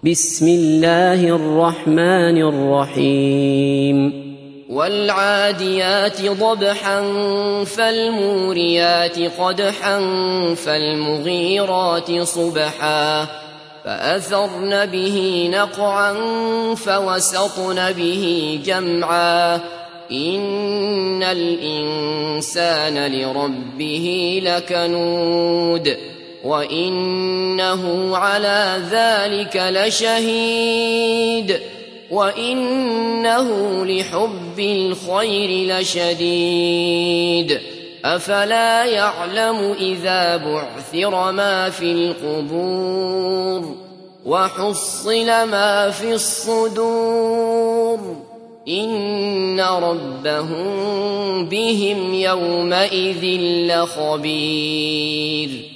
بسم الله الرحمن الرحيم والعاديات ضبحا فالموريات قدحا فالمغيرات صبحا فأثرن به نقعا فوسطن به جمعا إن الإنسان لربه لكنود وإنه على ذلك لشهيد وإنه لحب الخير لشديد أفلا يعلم إذا بعثر ما في القبور وحصل ما في الصدور إن ربهم بهم يومئذ لخبير